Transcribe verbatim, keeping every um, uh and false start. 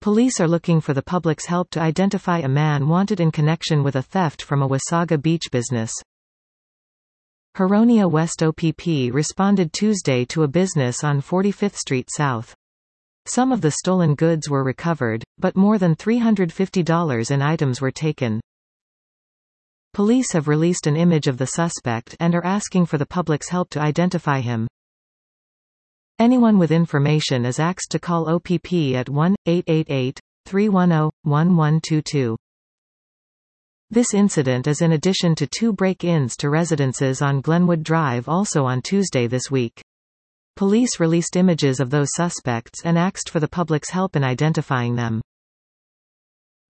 Police are looking for the public's help to identify a man wanted in connection with a theft from a Wasaga Beach business. Huronia West O P P responded Tuesday to a business on forty-fifth Street South. Some of the stolen goods were recovered, but more than three hundred fifty dollars in items were taken. Police have released an image of the suspect and are asking for the public's help to identify him. Anyone with information is asked to call O P P at one eight eight eight, three one zero, one one two two. This incident is in addition to two break-ins to residences on Glenwood Drive also on Tuesday this week. Police released images of those suspects and asked for the public's help in identifying them.